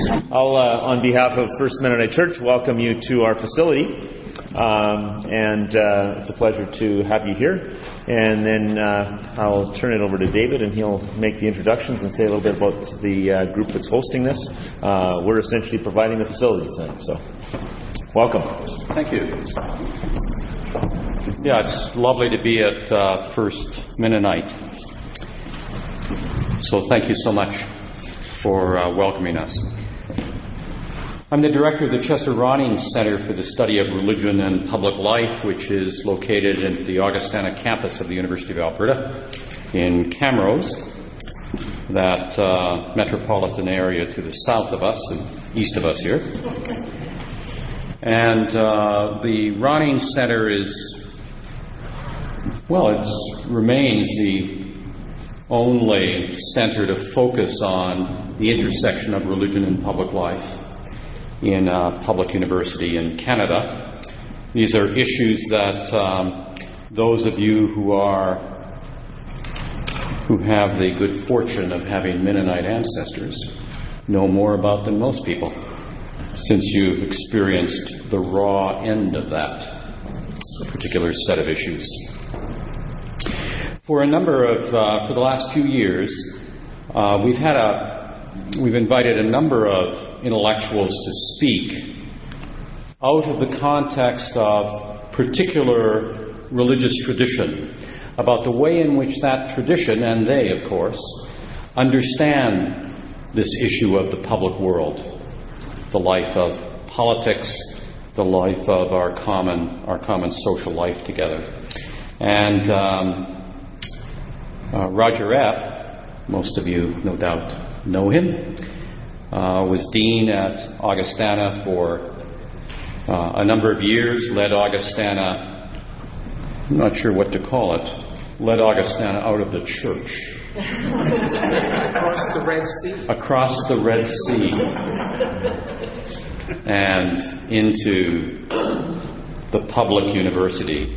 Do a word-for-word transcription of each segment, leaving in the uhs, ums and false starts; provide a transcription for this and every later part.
I'll, uh, on behalf of First Mennonite Church, welcome you to our facility. Um, and uh, it's a pleasure to have you here. And then uh, I'll turn it over to David, and he'll make the introductions and say a little bit about the uh, group that's hosting this. Uh, we're essentially providing the facilities then. So, welcome. Thank you. Yeah, it's lovely to be at uh, First Mennonite. So thank you so much for uh, welcoming us. I'm the director of the Chester Ronning Center for the Study of Religion and Public Life, which is located at the Augustana campus of the University of Alberta in Camrose, that uh, metropolitan area to the south of us and east of us here. And uh, the Ronning Center is, well, it remains the only center to focus on the intersection of religion and public life in a public university in Canada. These are issues that um, those of you who are who have the good fortune of having Mennonite ancestors know more about than most people, since you've experienced the raw end of that particular set of issues. For a number of, uh, for the last few years, uh, we've had a, we've invited a number of intellectuals to speak out of the context of particular religious tradition, about the way in which that tradition, and they, of course, understand this issue of the public world, the life of politics, the life of our common, our common social life together. And um, Uh, Roger Epp, most of you no doubt know him, uh, was dean at Augustana for uh, a number of years, led Augustana, I'm not sure what to call it, led Augustana out of the church. Across the Red Sea. Across the Red Sea. And into the public university.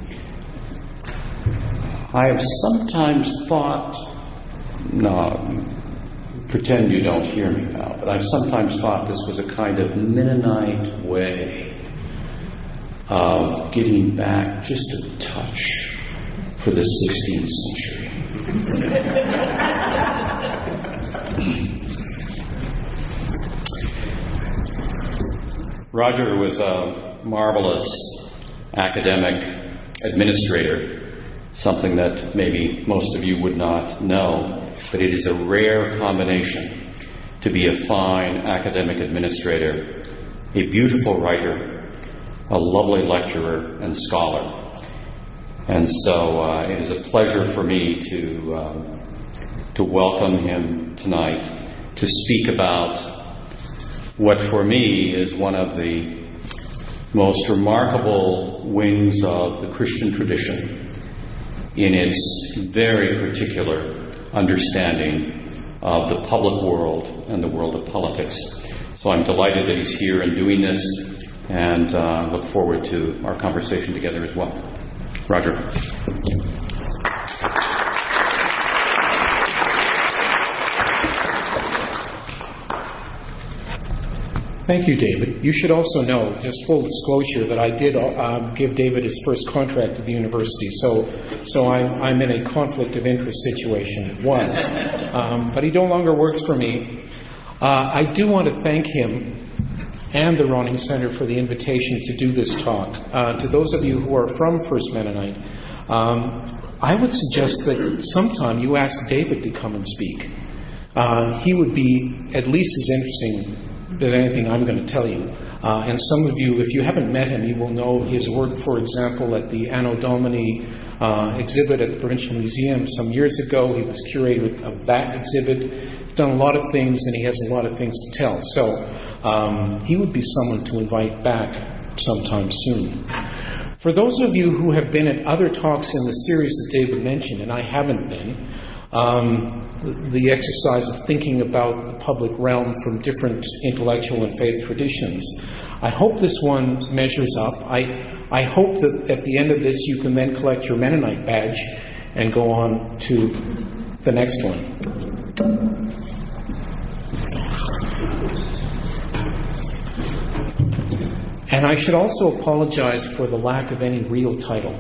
I have sometimes thought, no, pretend you don't hear me now, but I've sometimes thought this was a kind of Mennonite way of getting back just a touch for the sixteenth century. Roger was a marvelous academic administrator, something that maybe most of you would not know, but it is a rare combination to be a fine academic administrator, a beautiful writer, a lovely lecturer and scholar. And so uh, it is a pleasure for me to uh, to welcome him tonight to speak about what for me is one of the most remarkable wings of the Christian tradition, in its very particular understanding of the public world and the world of politics. So I'm delighted that he's here and doing this, and uh, look forward to our conversation together as well. Roger. Thank you, David. You should also know, just full disclosure, that I did uh, give David his first contract at the university, so so I'm, I'm in a conflict of interest situation. It was. Um, but he no longer works for me. Uh, I do want to thank him and the Ronning Center for the invitation to do this talk. Uh, to those of you who are from First Mennonite, um, I would suggest that sometime you ask David to come and speak. Uh, he would be at least as interesting as anything I'm going to tell you. Uh, and some of you, if you haven't met him, you will know his work, for example, at the Anno Domini uh, exhibit at the Provincial Museum some years ago. He was curator of that exhibit. He's done a lot of things, and he has a lot of things to tell. So um, he would be someone to invite back sometime soon. For those of you who have been at other talks in the series that David mentioned, and I haven't been, um, the exercise of thinking about the public realm from different intellectual and faith traditions. I hope this one measures up. I, I hope that at the end of this you can then collect your Mennonite badge and go on to the next one. And I should also apologize for the lack of any real title.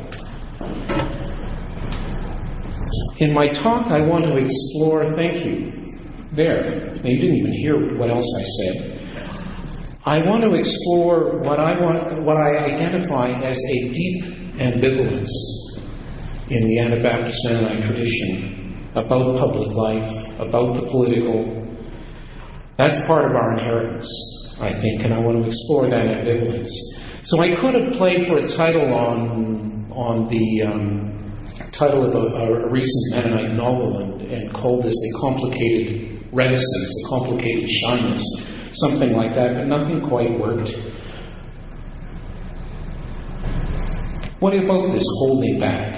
In my talk, I want to explore, thank you, there. Now, you didn't even hear what else I said. I want to explore what I want, what I identify as a deep ambivalence in the Anabaptist Mennonite tradition about public life, about the political. That's part of our inheritance, I think, and I want to explore that ambivalence. So I could have played for a title on on the um, title of a, a recent Mennonite novel and, and called this a complicated reticence, a complicated shyness, something like that, but nothing quite worked. What about this holding back?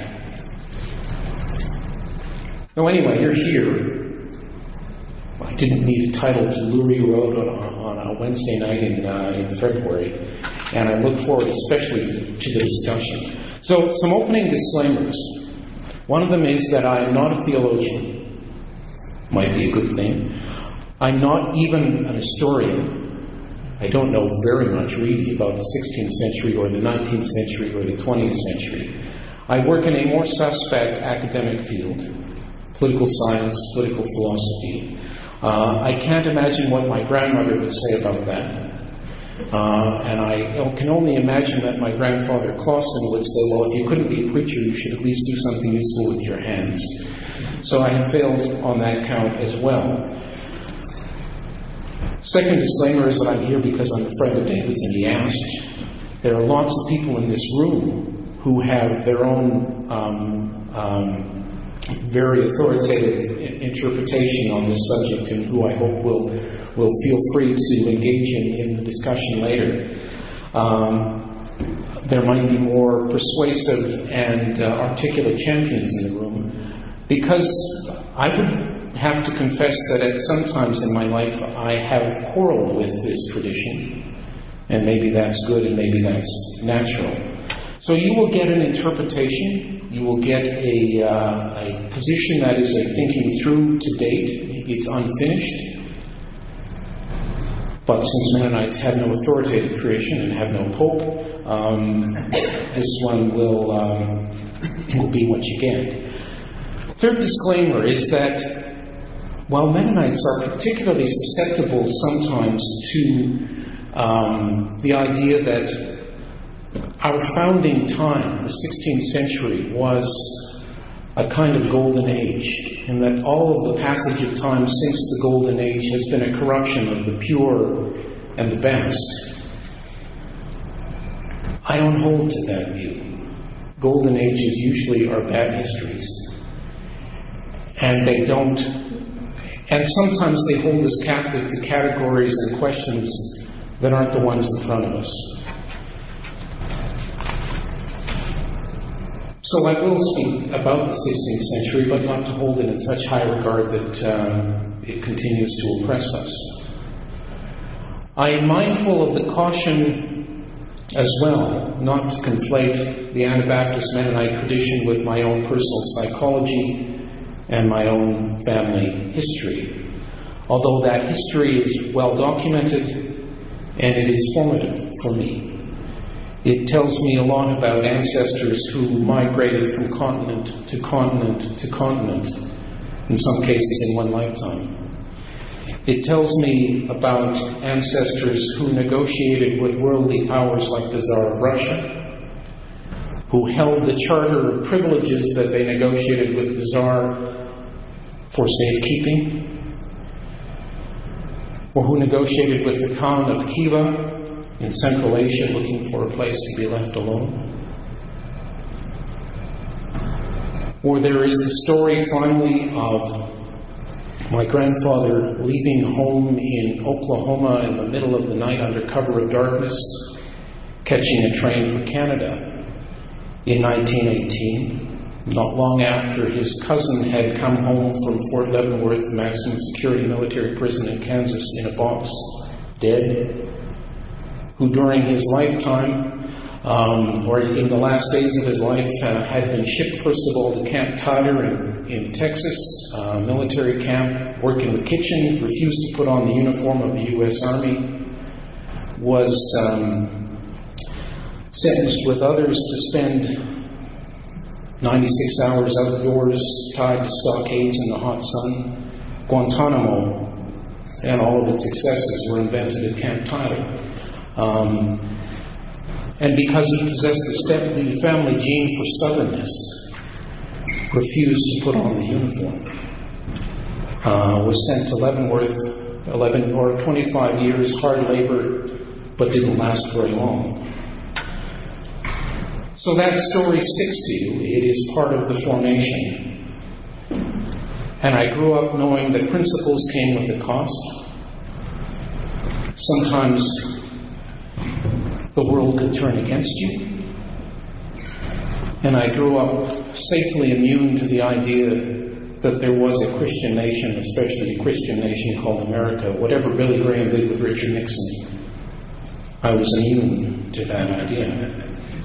No, anyway, you're here. I didn't need a title to lure you out on, on a Wednesday night in, uh, in February, and I look forward especially to the discussion. So, some opening disclaimers. One of them is that I am not a theologian. Might be a good thing. I'm not even an historian. I don't know very much really about the sixteenth century or the nineteenth century or the twentieth century. I work in a more suspect academic field, political science, political philosophy. Uh, I can't imagine what my grandmother would say about that. Uh, and I can only imagine that my grandfather Clausen would say, well, if you couldn't be a preacher, you should at least do something useful with your hands. So I have failed on that count as well. Second disclaimer is that I'm here because I'm a friend of David's and he asked. There are lots of people in this room who have their own um, um, very authoritative interpretation on this subject and who I hope will will feel free to engage in, in the discussion later. Um, there might be more persuasive and uh, articulate champions in the room, because I would have to confess that at some times in my life I have quarreled with this tradition, and maybe that's good and maybe that's natural. So you will get an interpretation, you will get a, uh, a position that is a thinking through to date. Maybe it's unfinished. But since Mennonites have no authoritative tradition and have no pope, um, this one will, um, will be what you get. Third disclaimer is that while Mennonites are particularly susceptible sometimes to um, the idea that our founding time, the sixteenth century, was a kind of golden age, and that all of the passage of time since the golden age has been a corruption of the pure and the best. I don't hold to that view. Golden ages usually are bad histories, and they don't, and sometimes they hold us captive to categories and questions that aren't the ones in front of us. So I will speak about the sixteenth century, but not to hold it in such high regard that um, it continues to oppress us. I am mindful of the caution as well not to conflate the Anabaptist Mennonite tradition with my own personal psychology and my own family history, although that history is well documented and it is formative for me. It tells me a lot about ancestors who migrated from continent to continent to continent, in some cases in one lifetime. It tells me about ancestors who negotiated with worldly powers like the Tsar of Russia, who held the charter of privileges that they negotiated with the Tsar for safekeeping, or who negotiated with the Khan of Khiva in Central Asia, looking for a place to be left alone. Or there is the story, finally, of my grandfather leaving home in Oklahoma in the middle of the night under cover of darkness, catching a train for Canada in nineteen eighteen, not long after his cousin had come home from Fort Leavenworth, the maximum security military prison in Kansas, in a box, dead, who during his lifetime um, or in the last days of his life, uh, had been shipped first of all to Camp Tyler in, in Texas, uh, military camp, worked in the kitchen, refused to put on the uniform of the U S Army, was um, sentenced with others to spend ninety-six hours outdoors, tied to stockades in the hot sun. Guantanamo and all of its successes were invented at Camp Tyler. Um, and because he possessed the, step, the family gene for stubbornness, refused to put on the uniform. Uh, was sent to Leavenworth, eleven or twenty-five years, hard labor, but didn't last very long. So that story sticks to you. It is part of the formation. And I grew up knowing that principles came with a cost. Sometimes the world could turn against you. And I grew up safely immune to the idea that there was a Christian nation, especially a Christian nation called America. Whatever Billy Graham did with Richard Nixon, I was immune to that idea.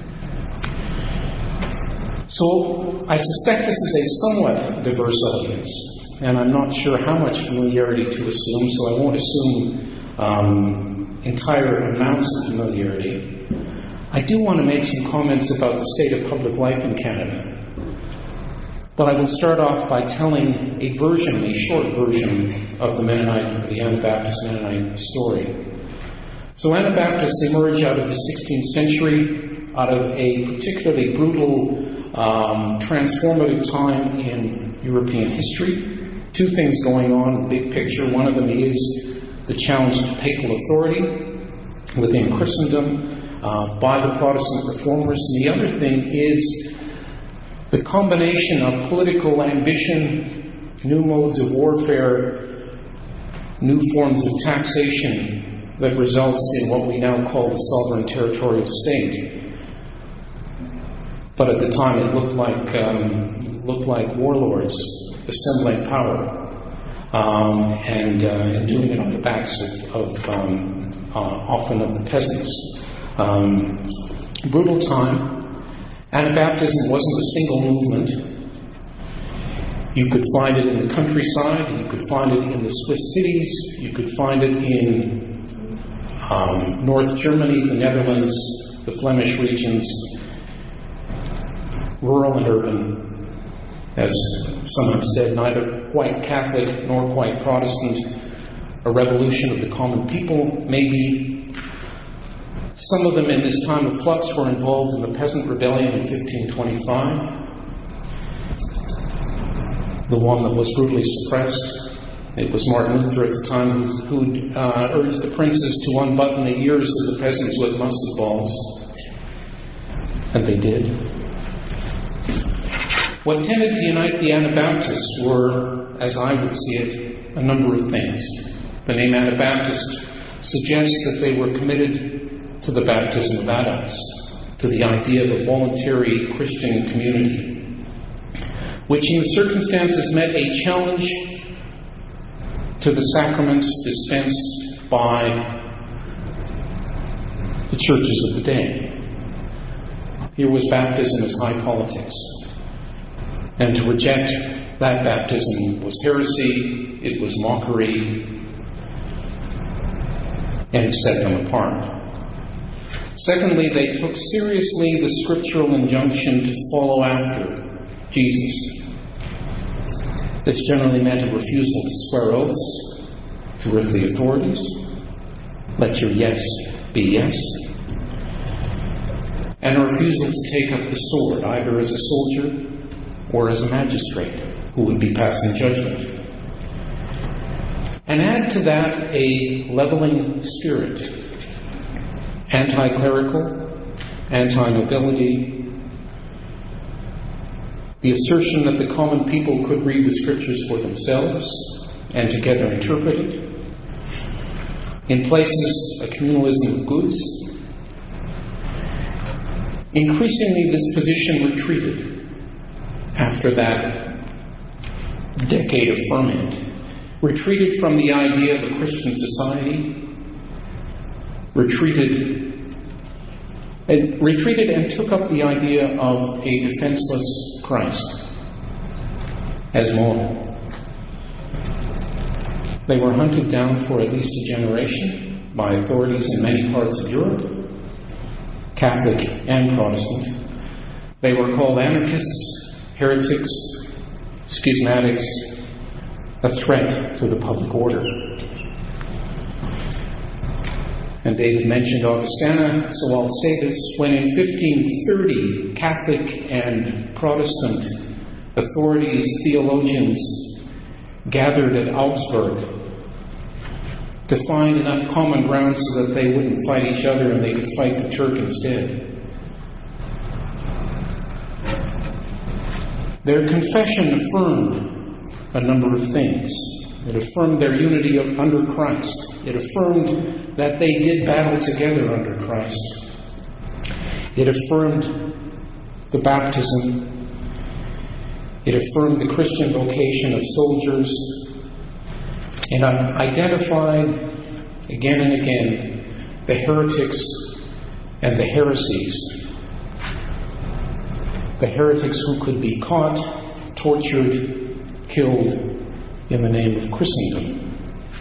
So I suspect this is a somewhat diverse audience, and I'm not sure how much familiarity to assume, so I won't assume um, entire amounts of familiarity. I do want to make some comments about the state of public life in Canada. But I will start off by telling a version, a short version of the Mennonite, the Anabaptist Mennonite story. So Anabaptists emerge out of the sixteenth century, out of a particularly brutal, um, transformative time in European history. Two things going on, big picture. One of them is the challenge to papal authority within Christendom uh, by the Protestant reformers. And the other thing is the combination of political ambition, new modes of warfare, new forms of taxation that results in what we now call the sovereign territorial state. But at the time it looked like um, looked like warlords assembling power um, and, uh, and doing it on the backs of, of um, uh, often of the peasants. Um, brutal time. Anabaptism wasn't a single movement. You could find it in the countryside, you could find it in the Swiss cities, you could find it in um, North Germany, the Netherlands, the Flemish regions, rural and urban. As some have said, neither quite Catholic nor quite Protestant. A revolution of the common people, maybe. Some of them in this time of flux were involved in the Peasant Rebellion in fifteen twenty-five, the one that was brutally suppressed. It was Martin Luther at the time who uh, urged the princes to unbutton the ears of the peasants with musket balls. And they did. What tended to unite the Anabaptists were, as I would see it, a number of things. The name Anabaptist suggests that they were committed to the baptism of adults, to the idea of a voluntary Christian community, which in the circumstances meant a challenge to the sacraments dispensed by the churches of the day. Here was baptism as high politics, and to reject that baptism was heresy, it was mockery, and it set them apart. Secondly, they took seriously the scriptural injunction to follow after Jesus. This generally meant a refusal to swear oaths to earthly authorities. Let your yes be yes. And a refusal to take up the sword, either as a soldier or as a magistrate who would be passing judgment. And add to that a leveling spirit. Anti-clerical, anti-nobility, the assertion that the common people could read the scriptures for themselves and together interpret it. In places, a communalism of goods. Increasingly, this position retreated after that decade of ferment, retreated from the idea of a Christian society, retreated It retreated and took up the idea of a defenseless Christ as model. They were hunted down for at least a generation by authorities in many parts of Europe, Catholic and Protestant. They were called anarchists, heretics, schismatics, a threat to the public order. And David mentioned Augustana, so I'll say this. When in fifteen thirty, Catholic and Protestant authorities, theologians, gathered at Augsburg to find enough common ground so that they wouldn't fight each other and they could fight the Turk instead. Their confession affirmed a number of things. It affirmed their unity under Christ. It affirmed that they did battle together under Christ. It affirmed the baptism. It affirmed the Christian vocation of soldiers. It identified again and again the heretics and the heresies. The heretics who could be caught, tortured, killed in the name of Christendom.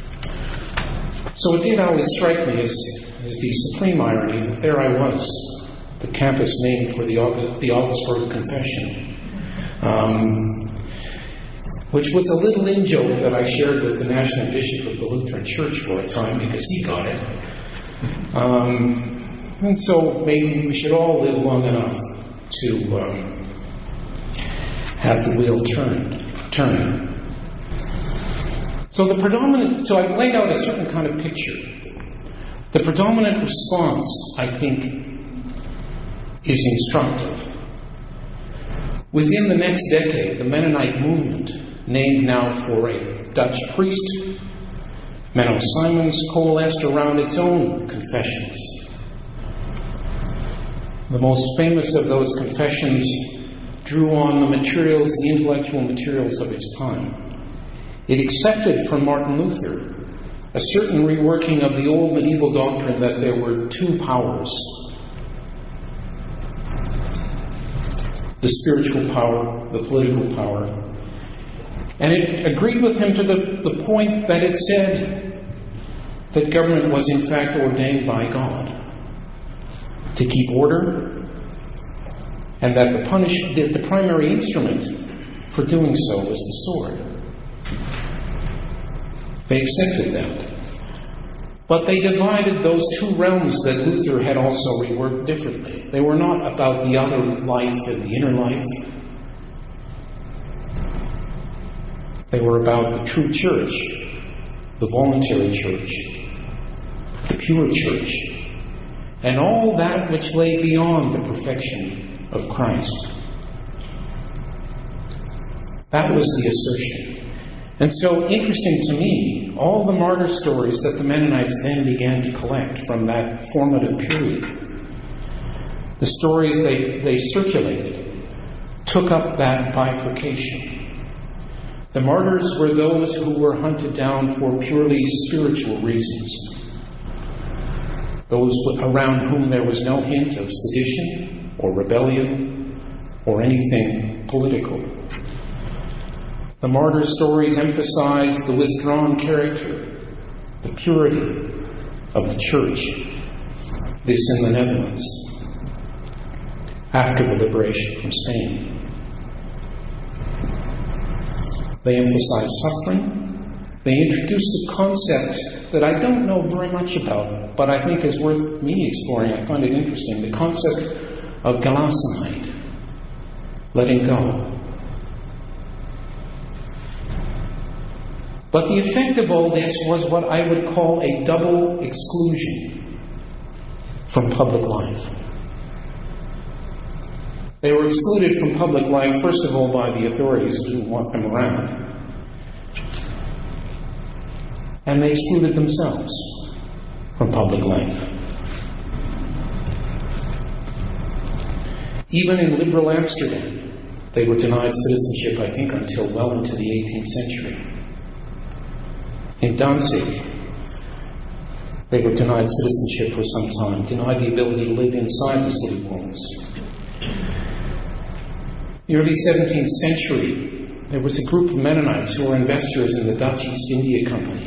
So it did always strike me as, as the supreme irony that there I was, the campus named for the, August, the Augsburg Confession, um, which was a little in-joke that I shared with the National Bishop of the Lutheran Church for a time because he got it. Um, and so maybe we should all live long enough to um, have the wheel turn. turn. So the predominant, so I've laid out a certain kind of picture. The predominant response, I think, is instructive. Within the next decade, the Mennonite movement, named now for a Dutch priest, Menno Simons, coalesced around its own confessions. The most famous of those confessions drew on the materials, the intellectual materials of its time. It accepted from Martin Luther a certain reworking of the old medieval doctrine that there were two powers. The spiritual power, the political power. And it agreed with him to the, the point that it said that government was in fact ordained by God to keep order, and that the punish that the primary instrument for doing so was the sword. They accepted that. But they divided those two realms that Luther had also reworked differently. They were not about the outer life and the inner life. They were about the true church, the voluntary church, the pure church, and all that which lay beyond the perfection of Christ. That was the assertion. And so, interesting to me, all the martyr stories that the Mennonites then began to collect from that formative period, the stories they, they circulated, took up that bifurcation. The martyrs were those who were hunted down for purely spiritual reasons, those around whom there was no hint of sedition or rebellion or anything political. The martyr stories emphasize the withdrawn character, the purity of the church. This in the Netherlands, after the liberation from Spain. They emphasize suffering. They introduce a concept that I don't know very much about, but I think is worth me exploring. I find it interesting. The concept of Gelassenheit, letting go. But the effect of all this was what I would call a double exclusion from public life. They were excluded from public life, first of all, by the authorities who didn't want them around. And they excluded themselves from public life. Even in liberal Amsterdam, they were denied citizenship, I think, until well into the eighteenth century. In Danzig, They were denied citizenship for some time, denied the ability to live inside the city walls. In the early seventeenth century, there was a group of Mennonites who were investors in the Dutch East India Company.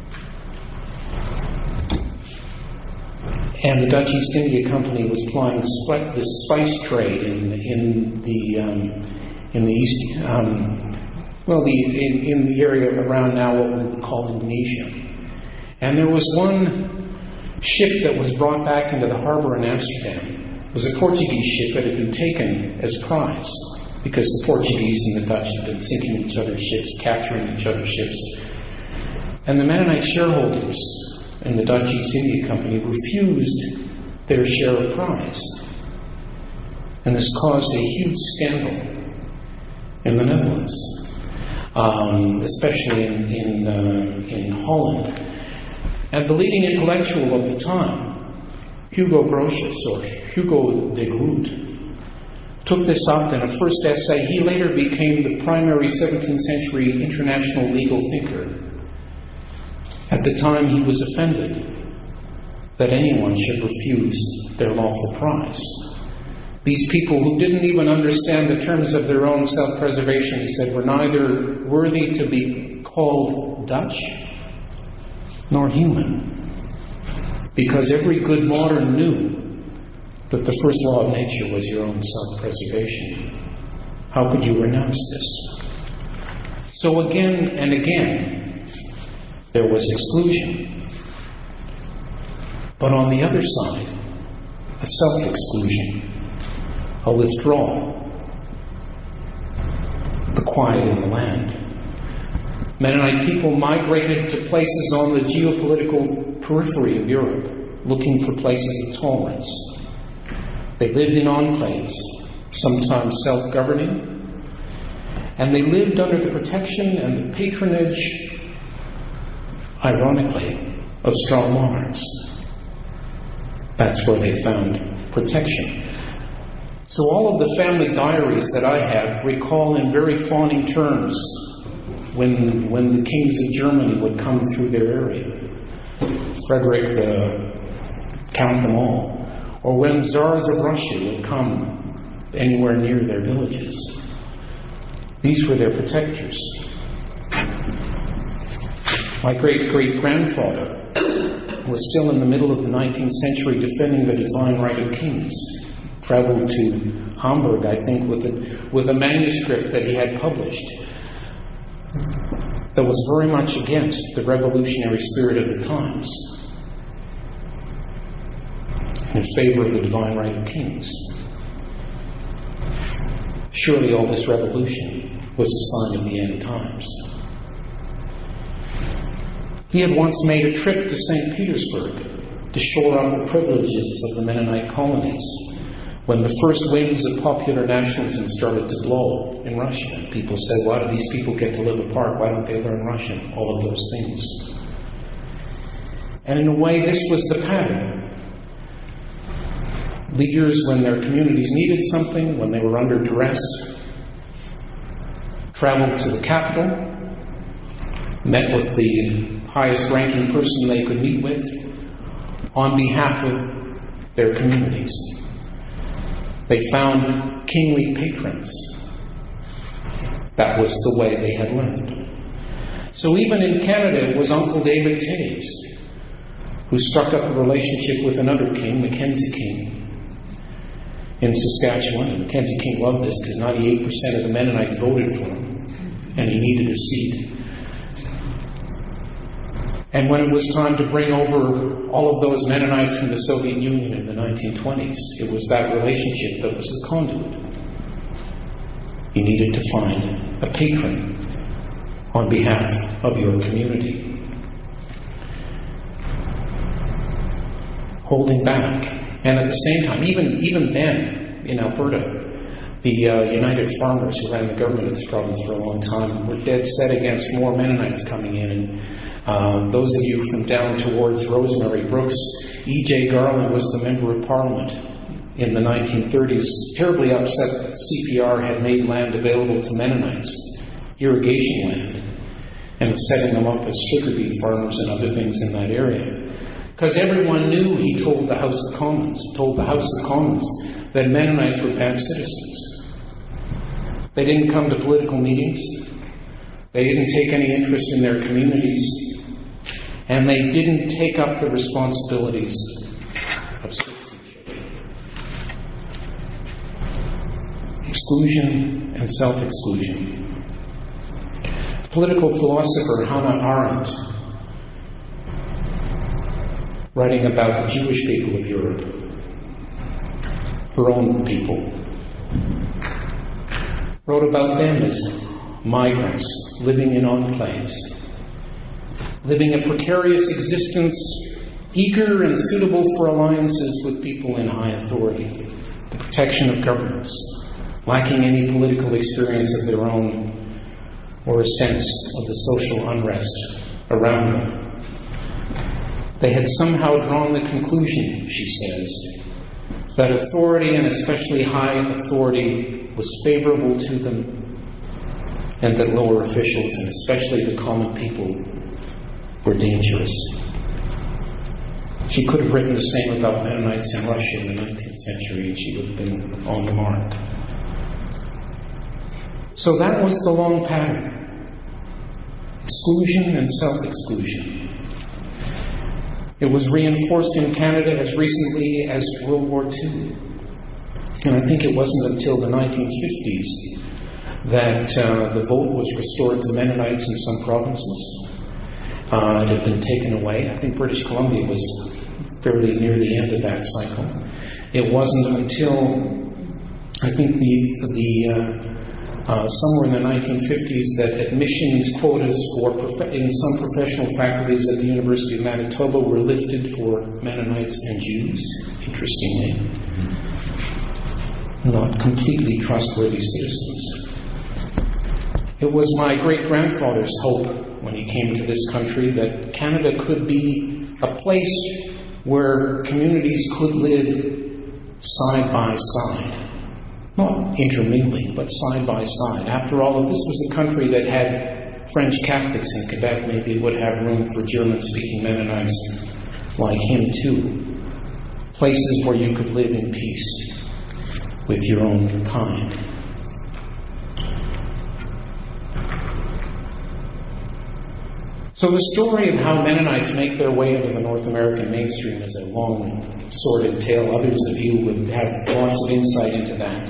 And the Dutch East India Company was plying the spice trade in, in the um, in the east, um, well, the in, in the area around now what we would call Indonesia. And there was one ship that was brought back into the harbor in Amsterdam. It was a Portuguese ship that had been taken as prize because the Portuguese and the Dutch had been sinking each other's ships, capturing each other's ships. And the Mennonite shareholders in the Dutch East India Company refused their share of prize. And this caused a huge scandal in the Netherlands, um, especially in, in, uh, in Holland. And the leading intellectual of the time, Hugo Grotius, or Hugo de Groot, took this up in a first essay. He later became the primary seventeenth century international legal thinker. At the time, he was offended that anyone should refuse their lawful prize. These people who didn't even understand the terms of their own self-preservation, he said, were neither worthy to be called Dutch nor human, because every good modern knew that the first law of nature was your own self-preservation. How could you renounce this? So again and again, there was exclusion. But on the other side, a self-exclusion, a withdrawal, the quiet in the land. Mennonite people migrated to places on the geopolitical periphery of Europe, looking for places of tolerance. They lived in enclaves, sometimes self-governing, and they lived under the protection and the patronage, ironically, of strong monarchs. That's where they found protection. So all of the family diaries that I have recall in very fawning terms when when the kings of Germany would come through their area. Frederick the count them all. Or when czars of Russia would come anywhere near their villages. These were their protectors. My great-great-grandfather was still in the middle of the nineteenth century defending the divine right of kings. Traveled to Hamburg, I think, with a, with a manuscript that he had published that was very much against the revolutionary spirit of the times, in favor of the divine right of kings. Surely all this revolution was a sign of the end times. He had once made a trip to Saint Petersburg to shore up the privileges of the Mennonite colonies when the first winds of popular nationalism started to blow in Russia. People said, why do these people get to live apart? Why don't they learn Russian? All of those things. And in a way, this was the pattern. Leaders, when their communities needed something, when they were under duress, traveled to the capital, met with the highest ranking person they could meet with on behalf of their communities. They found kingly patrons. That was the way they had learned. So even in Canada, it was Uncle David Taves who struck up a relationship with another king, Mackenzie King, in Saskatchewan. And Mackenzie King loved this because ninety-eight percent of the Mennonites voted for him, and he needed a seat. And when it was time to bring over all of those Mennonites from the Soviet Union in the nineteen twenties, it was that relationship that was the conduit. You needed to find a patron on behalf of your community. Holding back. And at the same time, even, even then, in Alberta, the uh, United Farmers who ran the government of this province for a long time were dead set against more Mennonites coming in. And Uh, those of you from down towards Rosemary Brooks, E J Garland was the Member of Parliament in the nineteen thirties, terribly upset that C P R had made land available to Mennonites, irrigation land, and was setting them up as sugar beet farmers and other things in that area. Because everyone knew he told the House of Commons, told the House of Commons that Mennonites were bad citizens. They didn't come to political meetings. They didn't take any interest in their communities. And they didn't take up the responsibilities of citizenship. Exclusion and self-exclusion. Political philosopher Hannah Arendt, writing about the Jewish people of Europe, her own people, wrote about them as migrants living in enclaves, living a precarious existence, eager and suitable for alliances with people in high authority, the protection of governments, lacking any political experience of their own or a sense of the social unrest around them. They had somehow drawn the conclusion, she says, that authority, and especially high authority, was favorable to them, and that lower officials, and especially the common people, were dangerous. She could have written the same about Mennonites in Russia in the nineteenth century, and she would have been on the mark. So that was the long pattern. Exclusion and self-exclusion. It was reinforced in Canada as recently as World War Two. And I think it wasn't until the nineteen fifties that uh, the vote was restored to Mennonites in some provinces. Uh, it had been taken away. I think British Columbia was fairly near the end of that cycle. It wasn't until, I think, the the uh, uh, somewhere in the nineteen fifties that admissions quotas for prof- in some professional faculties at the University of Manitoba were lifted for Mennonites and Jews, interestingly. Not completely trustworthy citizens. It was my great-grandfather's hope when he came to this country that Canada could be a place where communities could live side by side. Not intermingling, but side by side. After all, if this was a country that had French Catholics in Quebec, maybe it would have room for German-speaking Mennonites like him too. Places where you could live in peace with your own kind. So the story of how Mennonites make their way into the North American mainstream is a long, sordid tale. Others of you would have lots of insight into that.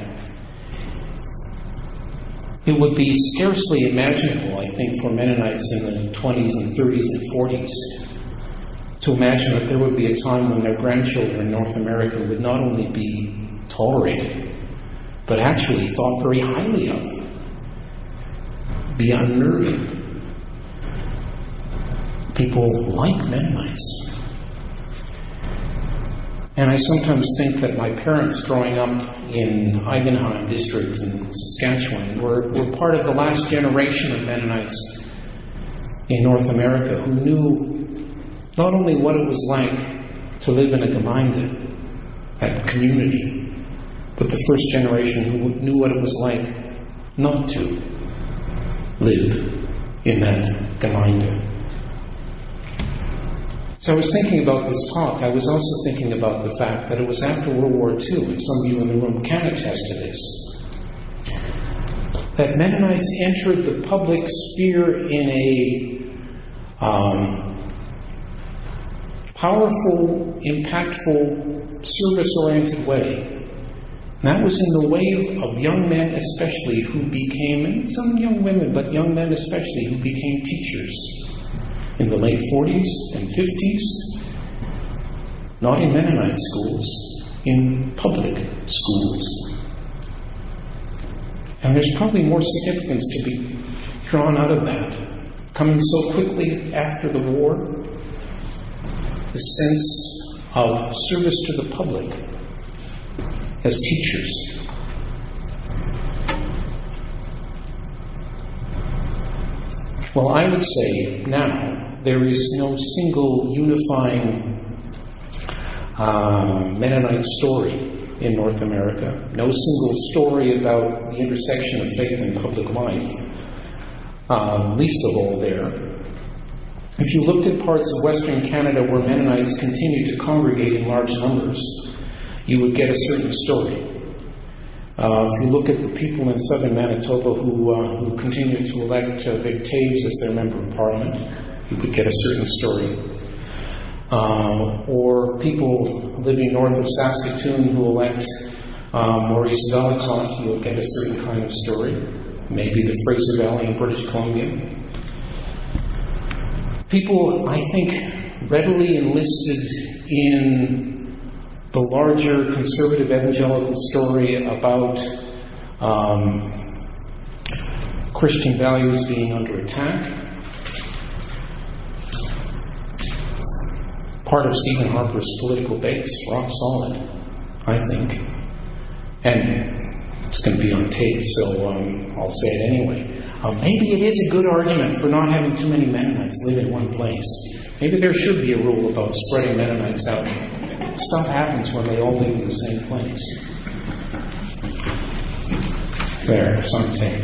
It would be scarcely imaginable, I think, for Mennonites in the twenties and thirties and forties to imagine that there would be a time when their grandchildren in North America would not only be tolerated, but actually thought very highly of, be unnerving. People like Mennonites. And I sometimes think that my parents growing up in Eigenheim district in Saskatchewan were, were part of the last generation of Mennonites in North America who knew not only what it was like to live in a Gemeinde, that community, but the first generation who knew what it was like not to live in that Gemeinde. So I was thinking about this talk. I was also thinking about the fact that it was after World War Two, and some of you in the room can attest to this, that Mennonites entered the public sphere in a um, powerful, impactful, service-oriented way. And that was in the way of young men especially who became, and some young women, but young men especially, who became teachers in the late forties and fifties, not in Mennonite schools, in public schools. And there's probably more significance to be drawn out of that. Coming so quickly after the war, the sense of service to the public as teachers. Well, I would say now there is no single unifying uh, Mennonite story in North America. No single story about the intersection of faith and public life. Uh, least of all there If you looked at parts of Western Canada where Mennonites continued to congregate in large numbers, you would get a certain story. Uh, if you look at the people in southern Manitoba who, uh, who continue to elect uh, Vic Taves as their member of parliament, you would get a certain story. Uh, or people living north of Saskatoon who elect uh, Maurice Vallotton, you'll get a certain kind of story. Maybe the Fraser Valley in British Columbia. People, I think, readily enlisted in the larger conservative evangelical story about um, Christian values being under attack. Part of Stephen Harper's political base, rock solid, I think. And it's going to be on tape, so um, I'll say it anyway. Uh, maybe it is a good argument for not having too many Mennonites live in one place. Maybe there should be a rule about spreading Mennonites out. Stuff happens when they all live in the same place. There, it's on tape.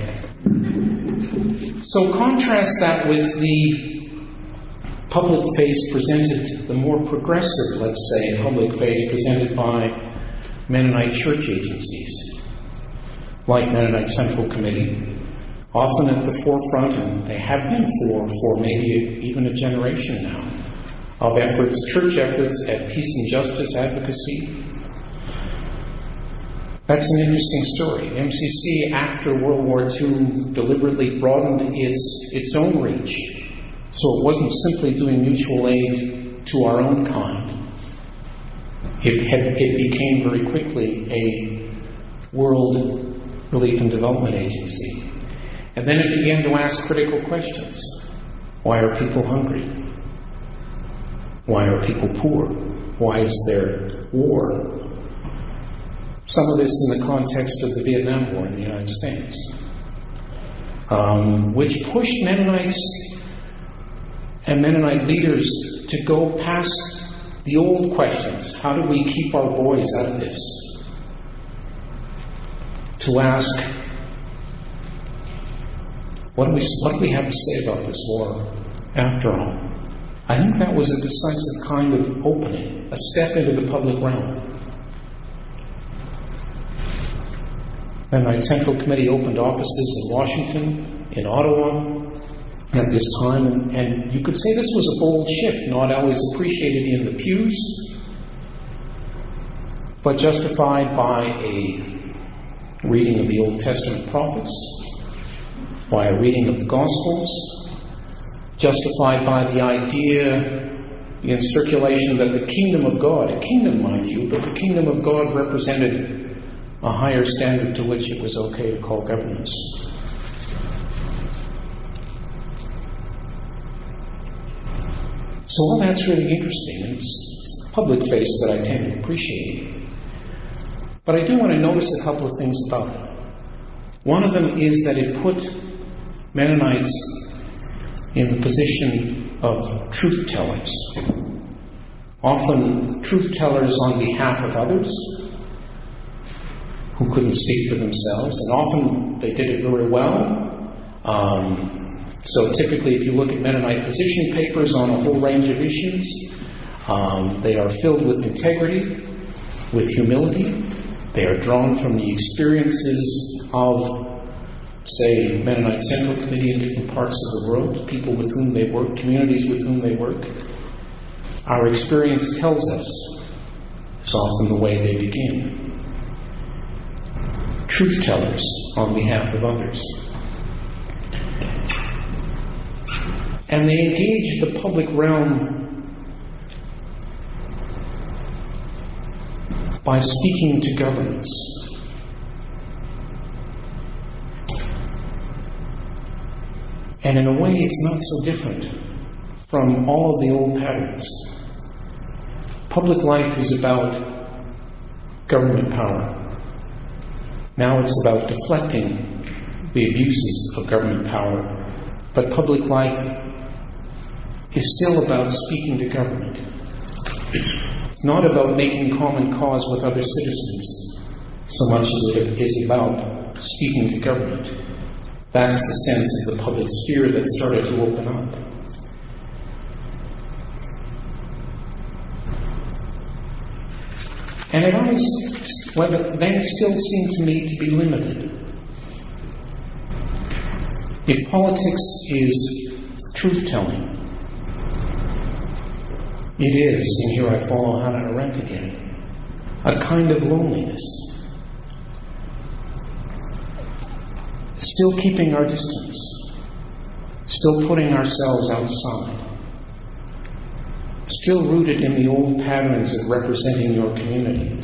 So contrast that with the public face presented, the more progressive, let's say, public face presented by Mennonite church agencies, like Mennonite Central Committee, often at the forefront, and they have been for, for maybe even a generation now, of efforts, church efforts at peace and justice advocacy. That's an interesting story. M C C, after World War Two, deliberately broadened its, its own reach. So it wasn't simply doing mutual aid to our own kind. It, had, it became very quickly a world relief and development agency. And then it began to ask critical questions. Why are people hungry? Why are people poor? Why is there war? Some of this in the context of the Vietnam War in the United States, um, which pushed Mennonites and Mennonite leaders to go past the old questions. How do we keep our boys out of this? To ask, what do we, what do we have to say about this war after all? I think that was a decisive kind of opening, a step into the public realm. Mennonite Central Committee opened offices in Washington, in Ottawa at this time, and, and you could say this was a bold shift, not always appreciated in the pews, but justified by a reading of the Old Testament prophets, by a reading of the Gospels, justified by the idea in circulation that the kingdom of God, a kingdom mind you, but the kingdom of God represented a higher standard to which it was okay to call governance. So all that's really interesting, and it's public face that I tend to appreciate. But I do want to notice a couple of things about it. One of them is that it put Mennonites in the position of truth tellers. Often truth tellers on behalf of others who couldn't speak for themselves, and often they did it very well. Um, so typically if you look at Mennonite position papers on a whole range of issues, um, they are filled with integrity, with humility. They are drawn from the experiences of, say, Mennonite Central Committee in different parts of the world, people with whom they work, communities with whom they work. Our experience tells us it's often the way they begin. Truth tellers on behalf of others. And they engage the public realm by speaking to governments. And in a way, it's not so different from all of the old patterns. Public life is about government power. Now it's about deflecting the abuses of government power. But public life is still about speaking to government. It's not about making common cause with other citizens so much as it is about speaking to government. That's the sense of the public sphere that started to open up. And it always, well, then still seemed to me to be limited. If politics is truth-telling, it is, and here I follow Hannah Arendt again, a kind of loneliness. Still keeping our distance, still putting ourselves outside, still rooted in the old patterns of representing your community.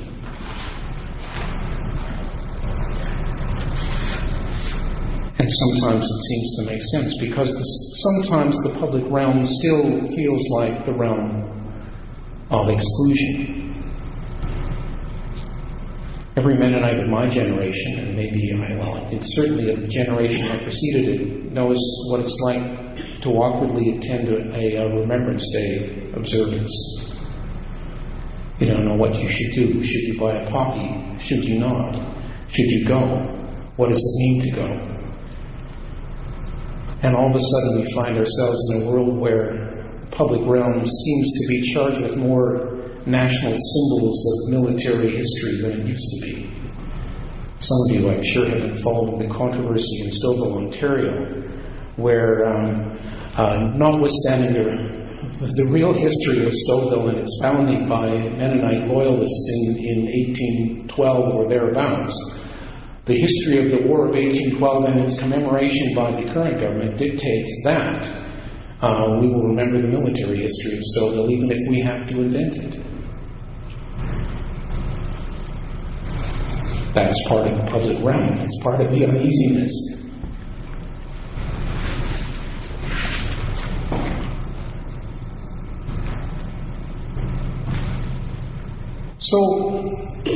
And sometimes it seems to make sense, because the, sometimes the public realm still feels like the realm of exclusion. Every Mennonite of my generation, and maybe, I, well, I think certainly of the generation that preceded it, knows what it's like to awkwardly attend a, a, a Remembrance Day observance. You don't know what you should do. Should you buy a poppy? Should you not? Should you go? What does it mean to go? And all of a sudden we find ourselves in a world where the public realm seems to be charged with more national symbols of military history than it used to be. Some of you, I'm sure, have been following the controversy in Stouffville, Ontario, where, um, uh, notwithstanding the, the real history of Stouffville and its founding by Mennonite loyalists in, in eighteen twelve or thereabouts, the history of the War of eighteen twelve and its commemoration by the current government dictates that uh, we will remember the military history of Stouffville, even if we have to invent it. That's part of the public realm. That's part of the uneasiness. So,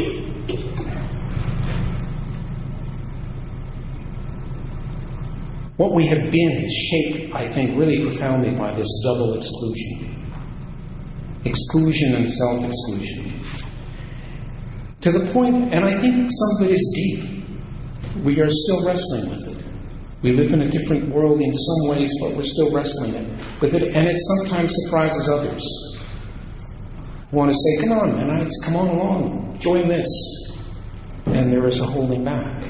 what we have been is shaped, I think, really profoundly by this double exclusion. Exclusion and self-exclusion. To the point, and I think some of it is deep, we are still wrestling with it. We live in a different world in some ways, but we're still wrestling with it. And it sometimes surprises others who want to say, come on, Mennonites, come on along, join this. And there is a holding back.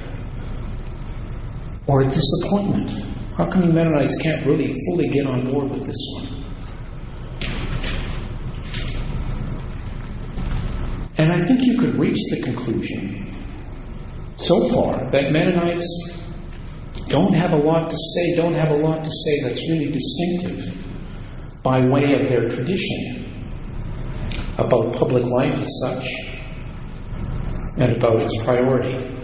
Or a disappointment. How come you Mennonites can't really fully get on board with this one? And I think you could reach the conclusion, so far, that Mennonites don't have a lot to say, don't have a lot to say that's really distinctive by way of their tradition about public life as such and about its priority.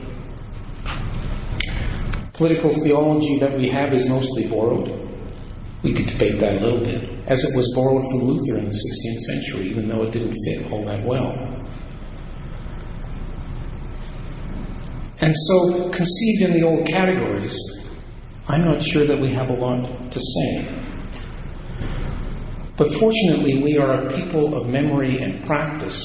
Political theology that we have is mostly borrowed. We could debate that a little bit, as it was borrowed from Luther in the sixteenth century, even though it didn't fit all that well. And so, conceived in the old categories, I'm not sure that we have a lot to say. But fortunately, we are a people of memory and practice,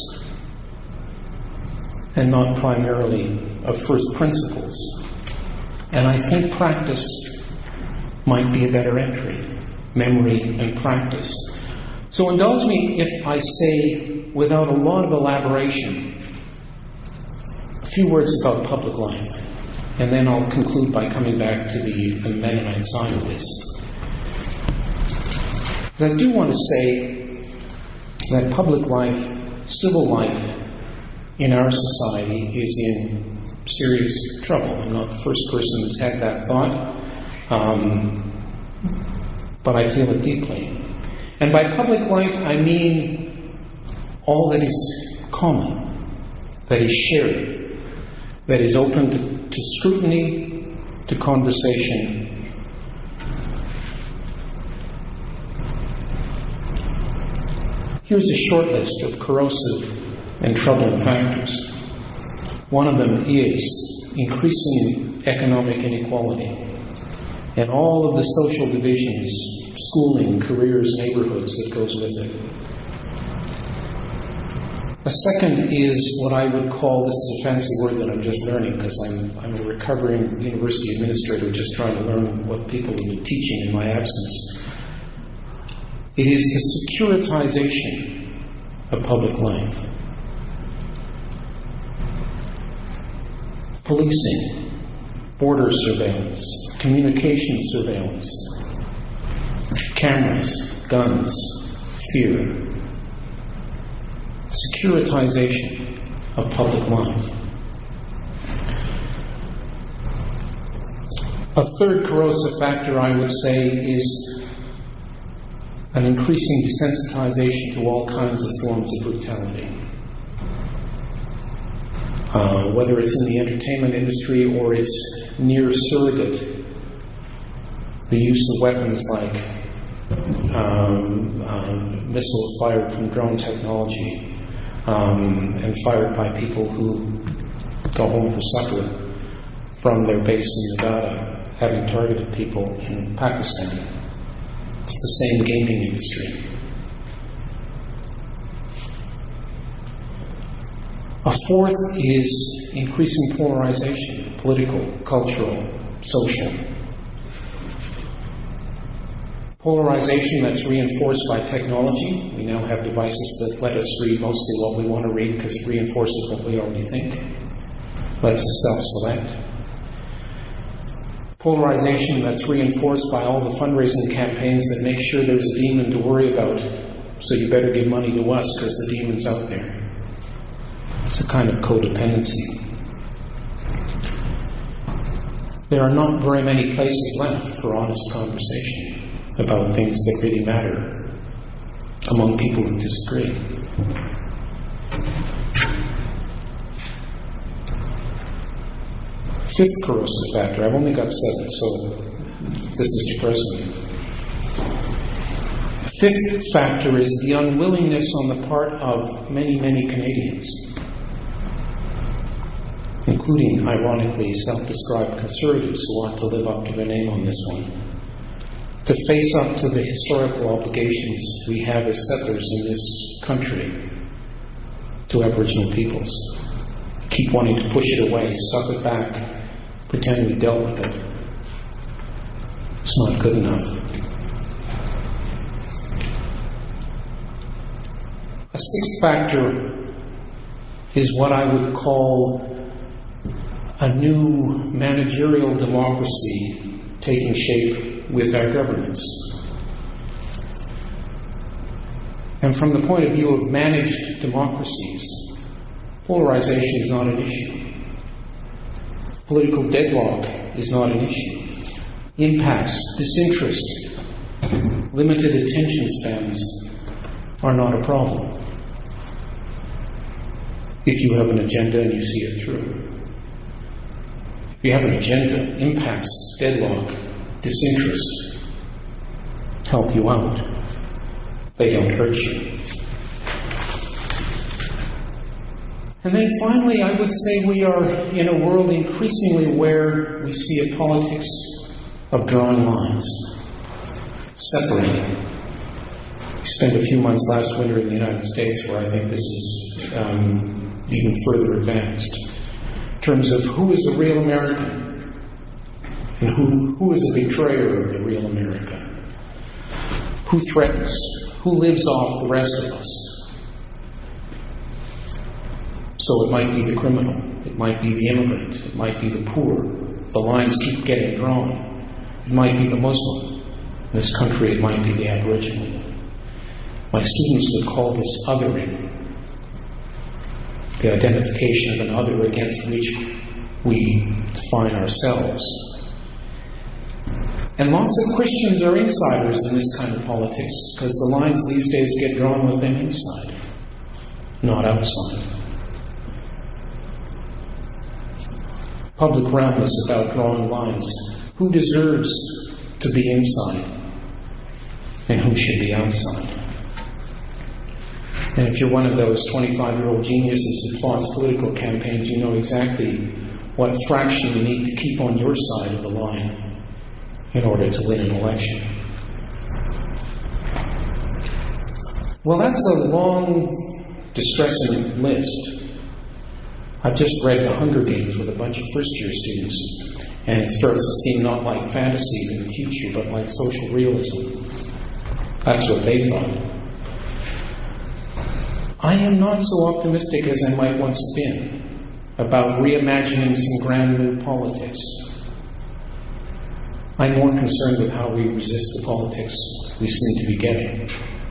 and not primarily of first principles. And I think practice might be a better entry, memory and practice. So indulge me if I say, without a lot of elaboration, a few words about public life, and then I'll conclude by coming back to the, the Mennonite side of this. I do want to say that public life, civil life in our society is in serious trouble. I'm not the first person who's had that thought, um, but I feel it deeply. And by public life, I mean all that is common, that is shared, that is open to, to scrutiny, to conversation. Here's a short list of corrosive and troubling factors. One of them is increasing economic inequality and all of the social divisions, schooling, careers, neighborhoods that goes with it. A second is what I would call, this is a fancy word that I'm just learning because I'm, I'm a recovering university administrator just trying to learn what people will be teaching in my absence. It is the securitization of public life. policing, border surveillance, communication surveillance, cameras, guns, fear, securitization of public life. A third corrosive factor, I would say, is an increasing desensitization to all kinds of forms of brutality. Uh, whether it's in the entertainment industry or it's near surrogate, the use of weapons like um, um, missiles fired from drone technology um, and fired by people who go home for supper from their base in Nevada, having targeted people in Pakistan. It's the same gaming industry. A fourth is increasing polarization, political, cultural, social. Polarization that's reinforced by technology. We now have devices that let us read mostly what we want to read because it reinforces what we already think. Lets us self-select. Polarization that's reinforced by all the fundraising campaigns that make sure there's a demon to worry about, so you better give money to us because the demon's out there. It's a kind of codependency. There are not very many places left for honest conversation about things that really matter among people who disagree. Fifth corrosive factor, I've only got seven, so this is depressing. Fifth factor is the unwillingness on the part of many, many Canadians, including, ironically, self-described conservatives who want to live up to their name on this one, to face up to the historical obligations we have as settlers in this country to Aboriginal peoples. Keep wanting to push it away, stuff it back, pretend we dealt with it. It's not good enough. A sixth factor is what I would call a new managerial democracy taking shape with our governments. And from the point of view of managed democracies, polarization is not an issue. Political deadlock is not an issue. Impasse, disinterest, limited attention spans are not a problem if you have an agenda and you see it through. If you have an agenda, impasse, deadlock, disinterest help you out. They don't hurt you. And then finally, I would say we are in a world increasingly where we see a politics of drawing lines, separating. We spent a few months last winter in the United States where I think this is um, even further advanced, in terms of who is a real American and who, who is a betrayer of the real America, who threatens, who lives off the rest of us. So it might be the criminal, it might be the immigrant, it might be the poor. The lines keep getting drawn. It might be the Muslim. In this country, it might be the Aboriginal. My students would call this othering, the identification of an other against which we define ourselves. And lots of Christians are insiders in this kind of politics because the lines these days get drawn with them inside, not outside. Public realm is about drawing lines. Who deserves to be inside and who should be outside? And if you're one of those twenty-five-year-old geniuses who plots political campaigns, you know exactly what fraction you need to keep on your side of the line in order to win an election. Well, that's a long, distressing list. I've just read The Hunger Games with a bunch of first-year students, and it starts to seem not like fantasy in the future, but like social realism. That's what they thought. I am not so optimistic as I might once have been. about reimagining some grand new politics. I'm more concerned with how we resist the politics we seem to be getting.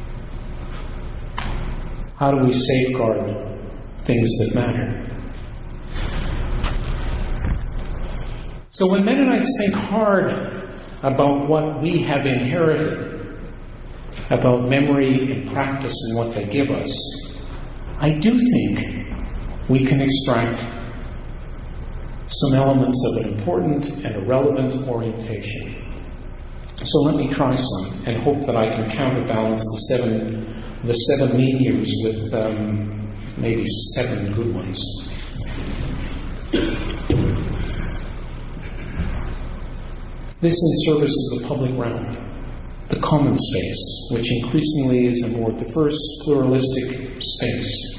How do we safeguard things that matter? So when Mennonites think hard about what we have inherited, about memory and practice and what they give us, I do think we can extract some elements of an important and a relevant orientation. So let me try some and hope that I can counterbalance the seven, the seven mean years with um, maybe seven good ones. This in service of the public realm, the common space, which increasingly is a more diverse, pluralistic space.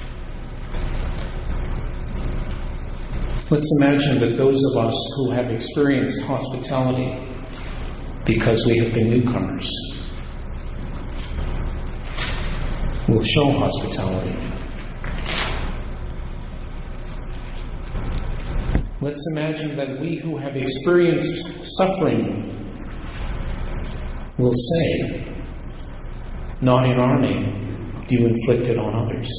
Let's imagine that those of us who have experienced hospitality because we have been newcomers will show hospitality. Let's imagine that we who have experienced suffering will say, not in our name do you inflict it on others.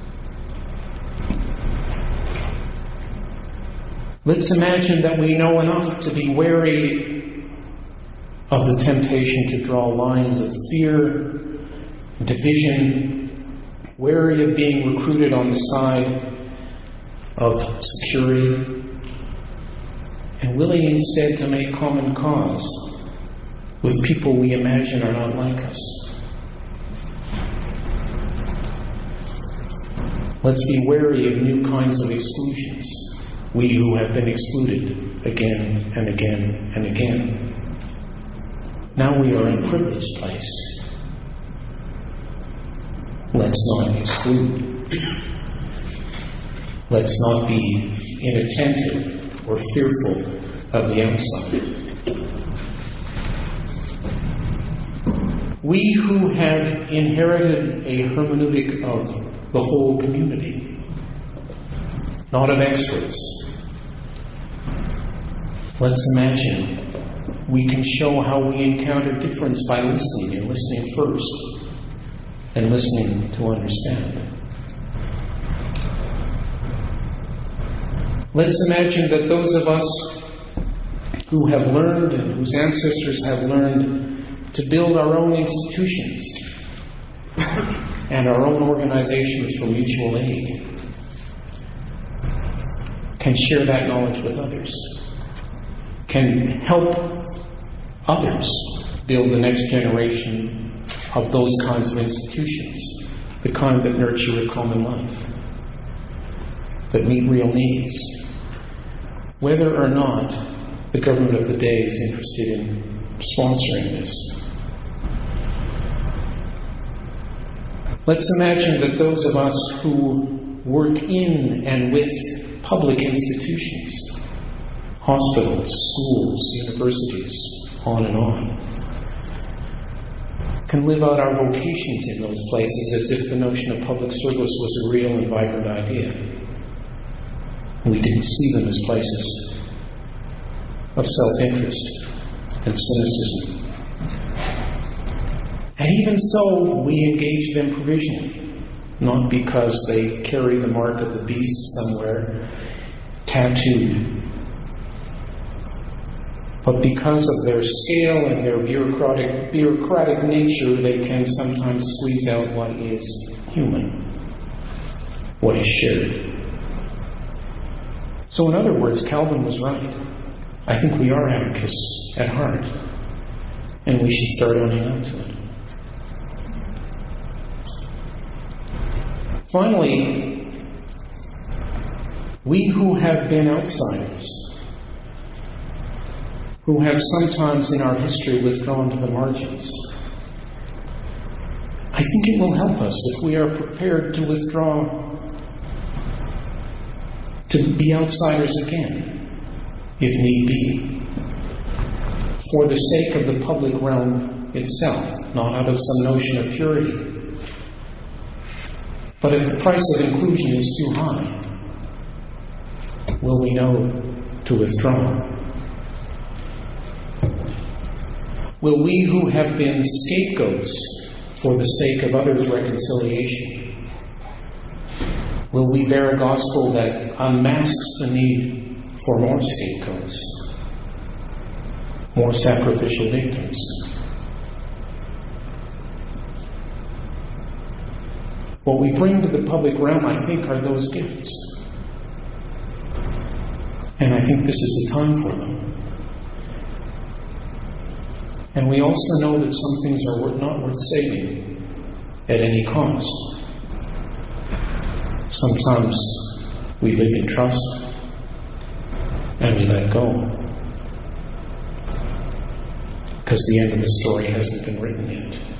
Let's imagine that we know enough to be wary of the temptation to draw lines of fear, division, wary of being recruited on the side of security, and willing instead to make common cause with people we imagine are not like us. Let's be wary of new kinds of exclusions, we who have been excluded again and again and again. Now we are in a privileged place. Let's not exclude. Let's not be inattentive or fearful of the outside. We who have inherited a hermeneutic of the whole community, not of extras, let's imagine we can show how we encounter difference by listening, and listening first, and listening to understand. Let's imagine that those of us who have learned and whose ancestors have learned to build our own institutions and our own organizations for mutual aid can share that knowledge with others, can help others build the next generation of those kinds of institutions, the kind that nurture a common life, that meet real needs, whether or not the government of the day is interested in sponsoring this. Let's imagine that those of us who work in and with public institutions, hospitals, schools, universities, on and on, can live out our vocations in those places as if the notion of public service was a real and vibrant idea. We didn't see them as places of self-interest and cynicism. And even so, we engage them provisionally, not because they carry the mark of the beast somewhere tattooed, but because of their scale and their bureaucratic, bureaucratic nature, they can sometimes squeeze out what is human, what is shared. So in other words, Calvin was right. I think we are anarchists at heart, and we should start owning up to it. Finally, we who have been outsiders, who have sometimes in our history withdrawn to the margins, I think it will help us if we are prepared to withdraw, to be outsiders again, if need be, for the sake of the public realm itself, not out of some notion of purity. But if the price of inclusion is too high, will we know to withdraw? Will we who have been scapegoats for the sake of others' reconciliation, will we bear a gospel that unmasks the need for more scapegoats, more sacrificial victims? What we bring to the public realm, I think, are those gifts. And I think this is the time for them. And we also know that some things are wor- not worth saving at any cost. Sometimes we live in trust and we let go because the end of the story hasn't been written yet.